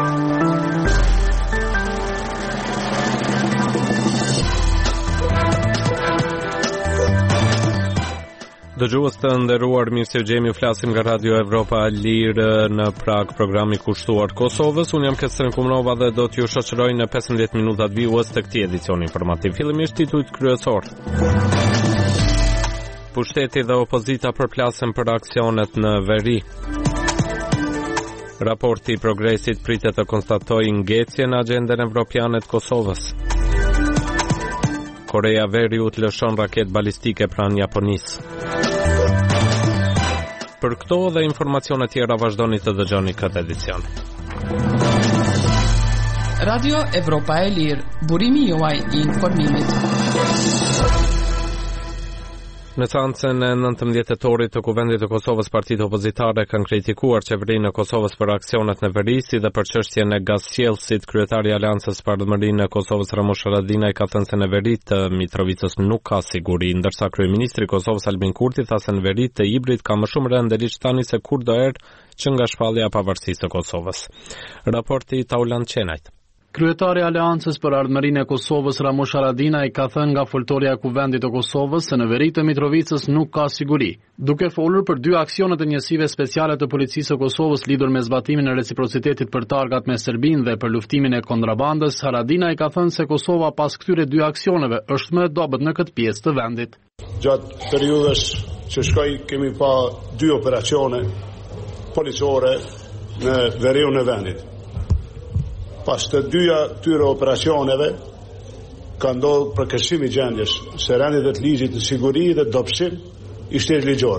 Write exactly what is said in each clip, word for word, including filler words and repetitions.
Dëgjues të nderuar, mirë se jemi, flasim nga Radio Evropa e Lirë në Prag, programi kushtuar Kosovës. Unë jam Kestren Kumnova dhe do t'ju shoqëroj në pesëmbëdhjetë minutat vijues të këtij edicioni informativ. Fillimisht titujt kryesor. Pushteti dhe opozita përplasen për aksionet në veri. Raporti i progresit pritet të konstatojë ngjecje në agjendën evropiane të Kosovës. Korea Veriut lëshon raket balistike pranë Japonisë. Për këto dhe informacione tjera vazhdoni të dëgjoni këtë edicion. Radio Evropa e Lirë, burimi juaj i informimit. Në seancën e nëntëmbëdhjetë tetorit të Kuvendit të Kosovës, partitë opozitare kanë kritikuar qeverinë e Kosovës për aksionet në veri, si dhe për çështjen e gasqellësit. Kryetari i Aleancës për Ardhmërinë e Kosovës, Ramush Haradinaj, ka thënë se në veri të Mitrovicës nuk ka siguri, ndërsa kryeministri i Kosovës Albin Kurti tha se në veri të Ibrit ka më shumë rëndëliç tani se kurdo herë që nga shpallja e pavarësisë së Kosovës. Raporti Taulan Çenajt. Kryetari i Aleancës për Ardhmërinë e Kosovës, Ramush Haradinaj, ka thënë nga foltorja e Kuvendit të Kosovës se në veri të Mitrovicës nuk ka siguri. Duke folur për dy aksionet e njësive speciale të policisë së Kosovës lidhur me zbatimin e reciprocitetit për targat me Serbinë dhe për luftimin e kontrabandës, Haradinaj ka thënë se Kosova pas këtyre dy aksioneve është më e dobët në këtë pjesë të vendit. Gjatë periudhës që shkoi kemi pa dy operacione policore në veriun e vendit. Pas të dyja tyre operacioneve ka ndodhur përkeqësim i gjendjes së rendit të ligjit të siguri dhe dobësim i shtetit ligjor.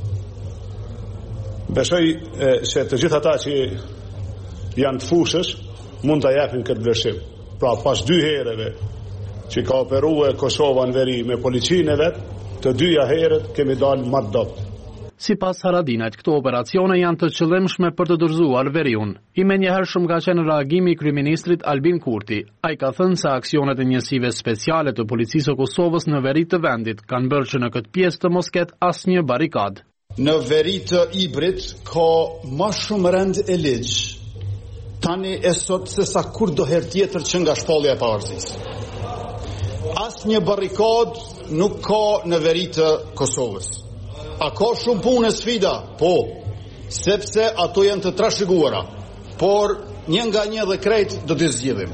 Besoj e, se të gjithë ata që janë të fushës mund ta japin këtë vlerësim. Pra pas dy herëve që ka operuar Kosova në veri me policinë e vet, të dyja herët kemi dalë më të dobët. Sipas Haradinajt, këto operacione janë të qëllimshme për të dorëzuar veriun. I menjëhershëm ka qenë reagimi i kryeministrit Albin Kurti. Ai ka thënë se aksionet e njësive speciale të policisë së Kosovës në veri të vendit kanë bërë që në këtë pjesë të mos ketë asnjë barikadë. Në veri të Ibrit ka më shumë rend e ligj tani e sot se sa kurdo herë tjetër që nga shpallja e pavarësisë. Asnjë barikadë nuk ka në veri të Kosovës. A ka shumë punë e sfida? Po, sepse ato janë të trashëguara, por një nga një dhe krejt do të zgjidhim.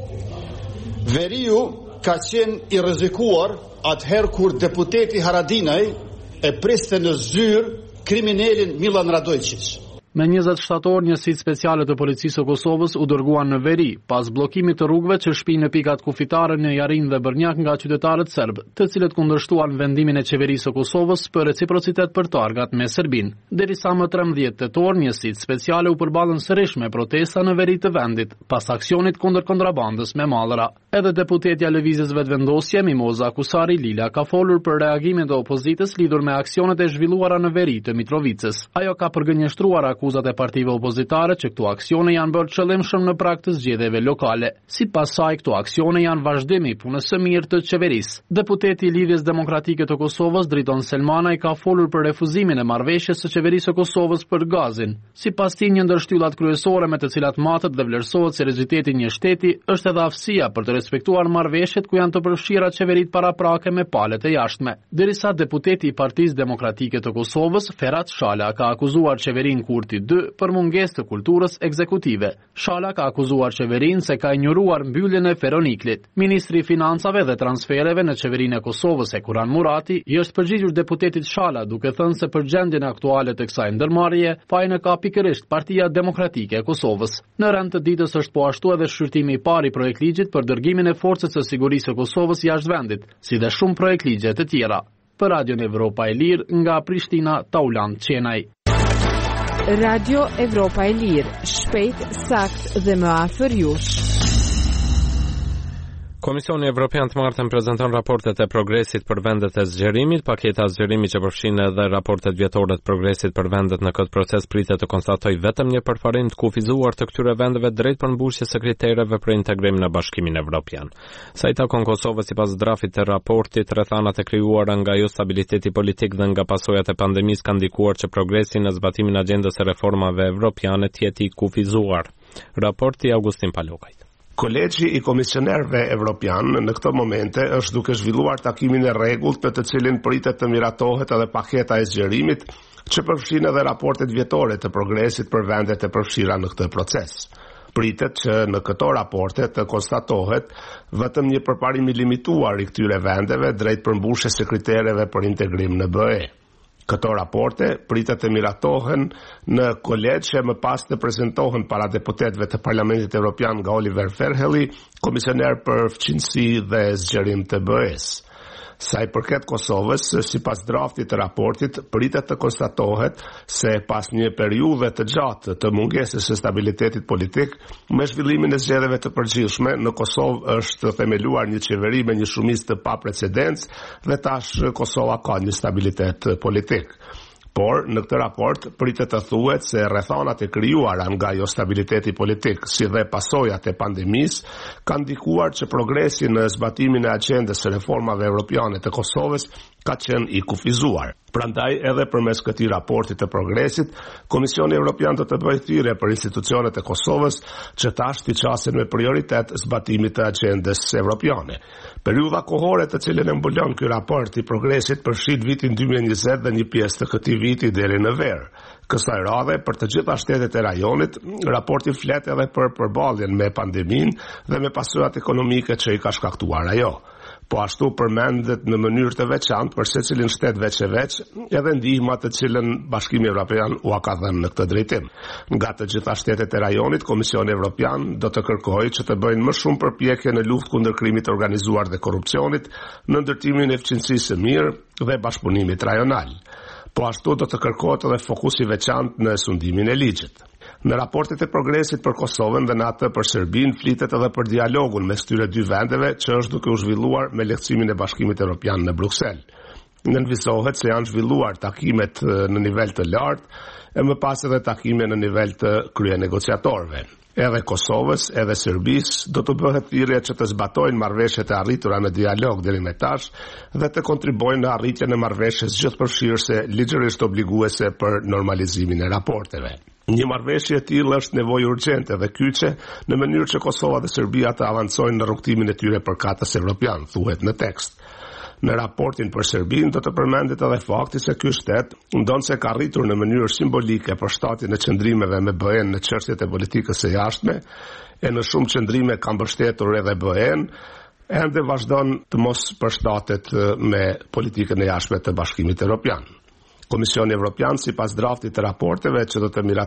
Veriu ka qenë i rrezikuar atëherë kur deputeti Haradinaj e priste në zyrë kriminalin Milan Radojčić. Me njëzet shtator, njësitë speciale të policisë së Kosovës u dërguan në veri, pas bllokimit të rrugëve që shpinë në pikat kufitare në Jarin dhe Bërnjak nga qytetarët serb, të cilët kundërshtuan vendimin e qeverisë së Kosovës për reciprocitet për targat me Serbinë. Derisa më trembëdhjetë tetor, njësitë speciale u përballën sërish me protesta në veri të vendit, pas aksionit kundër kontrabandës me mallra. Edhe deputetja e Lëvizjes Vetëvendosje, Mimoza Kusari Lila, ka folur për reagimin e opozitës lidhur me aksionet e zhvilluara në veri të Mitrovicës. Ajo ka përgënjeshtruar akuzat e partive opozitare që këto aksione janë bërë qëllimshëm në prag të zgjedhjeve lokale. Sipas saj, këto aksione janë vazhdimi i punës së mirë të qeverisë. Deputeti i Lidhjes Demokratike të Kosovës, Driton Selmanaj, ka folur për refuzimin e marrëveshjes së qeverisë së Kosovës për gazin. Sipas tij, një ndër shtyllat kryesore me të cilat matet dhe vlerësohet serioziteti i një shteti është edhe aftësia për të respektuar marrëveshjet ku janë të përfshira qeverit paraprake me palët e jashtme. Derisa deputeti i Partisë Demokratike të Kosovës, Ferhat Shala, ka akuzuar qeverinë Kurti dy për mungesë të kulturës ekzekutive. Shala ka akuzuar qeverinë se ka injoruar mbylljen e Feroniklit. Ministri i Financave dhe Transfereve në qeverinë e Kosovës, Ekuran Murati, i është përgjigjur deputetit Shala duke thënë se për gjendjen aktuale të kësaj ndërmarrjeje fajin e ka pikërisht Partia Demokratike e Kosovës. Në rend të ditës është po ashtu edhe shqyrtimi i parë i projektligjit për dërgimin e forcës së sigurisë së Kosovës jashtë vendit, si dhe shumë projektligje të tjera. Për Radion Evropa e Lirë, nga Prishtina, Taulan Çenaj. Radio Evropa e Lirë, shpejt, sakt dhe më afër jush. Komisioni Evropian të martën prezanton raportet e progresit për vendet e zgjerimit. Paketa e zgjerimit që përfshin edhe raportet vjetore të progresit për vendet në këtë proces pritet të konstatoj vetëm një përparim të kufizuar të këtyre vendeve drejt përmbushjes së kritereve për integrim në Bashkimin Evropian. Sa i takon Kosovës, sipas draftit të raportit, rrethanat e krijuara nga jo stabiliteti politik dhe nga pasojat e pandemisë kanë ndikuar që progresi në zbatimin e agjendës së reformave evropiane të jetë i kufizuar. Raporti Augustin Palokajt. Kolegji i komisionerëve evropian në këto momente është duke zhvilluar takimin e rregullt në të cilin pritet të miratohet edhe paketa e zgjerimit që përfshin edhe raportet vjetore të progresit për vendet e përfshira në këtë proces. Pritet që në këto raporte të konstatohet vetëm një përparim i limituar i këtyre vendeve drejt përmbushjes së kritereve për integrim në B E. Këto raporte pritet të miratohen në kolegj që më pas të prezantohen para deputetëve të Parlamentit Evropian nga Oliver Verhelyi, komisioner për fqinjësi dhe zgjerim të B E-s. Sa i përket Kosovës, sipas draftit të raportit, pritet të konstatohet se pas një periudhe të gjatë të mungesës së stabilitetit politik, me zhvillimin e zgjedhjeve të përgjithshme, në Kosovë është themeluar një qeveri me një shumicë të paprecedencë dhe tash Kosova ka një stabilitet politik. Por, në këtë raport, pritet të thuhet se rrethonat e krijuara nga jo stabiliteti politik, si dhe pasojat e pandemisë, kanë ndikuar që progresi në zbatimin e agjendës së reformave evropiane të Kosovës ka qenë i kufizuar. Prandaj, edhe përmes këtij raporti të progresit, Komisioni Evropian do të bëjë thirrje për institucionet e Kosovës që tash t'i qasin me prioritet zbatimit të agjendës evropiane. Periudha kohore të cilën e mbulon ky raport i progresit përfshin vitin dy mijë e njëzet dhe një pjesë të këtij viti deri në verë. Kësaj radhe, për të gjitha shtetet e rajonit, raporti flet edhe për përballjen me pandeminë dhe me pasojat ekonomike që i ka shkaktuar ajo. Po ashtu përmendet në mënyrë të veçantë për secilin shtet veç e veç, edhe ndihma të cilën Bashkimi Evropian u ka dhënë në këtë drejtim. Nga të gjitha shtetet e rajonit, Komisioni Evropian do të kërkojë që të bëjnë më shumë përpjekje në luftë kundër krimit të organizuar dhe korrupsionit, në ndërtimin e fqinjësisë së mirë dhe bashkëpunimit rajonal. Po ashtu do të kërkohet edhe fokus i veçantë në sundimin e ligjit. Në raportet e progresit për Kosovën dhe në atë për Serbinë flitet edhe për dialogun mes këtyre dy vendeve që është duke u zhvilluar me lehtësimin e Bashkimit Evropian në Bruksel. Nënvizohet se janë zhvilluar takimet në nivel të lartë e më pas edhe takime në nivel të kryenegociatorëve. Edhe Kosovës, edhe Serbisë do të bëhet thirrje që të zbatojnë marrëveshjet e arritura në dialog deri më tash dhe të kontribuojnë në arritjen e marrëveshjes gjithëpërfshirëse ligjërisht obliguese për normalizimin e raporteve. Një marrëveshje e tillë është nevojë urgjente dhe kyçe në mënyrë që Kosova dhe Serbia të avancojnë në rrugtimin e tyre përkatës evropian, thuhet në tekst. Në raportin për Serbinë do të përmendet edhe fakti se ky shtet ndonse ka arritur në mënyrë simbolike përshtatjen e qëndrimeve me B E-n në çështjet e politikës së jashtme, e në shumë qëndrime ka mbështetur edhe B E-n, ende vazhdon të mos përshtatet me politikën e jashtme të Bashkimit Evropian. Komisioni Evropian, sipas draftit të raporteve që do të